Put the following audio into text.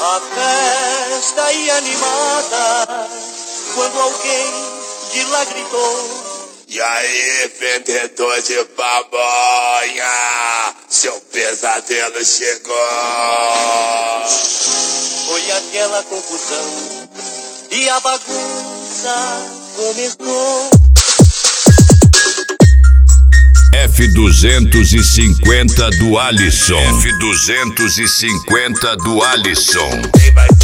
A festa ia animada quando alguém de lá gritou: e aí, vendedor de pamonha, seu pesadelo chegou. Foi aquela confusão e a bagunça começou. F250 do Alisson. F250 do Alisson. Quem vai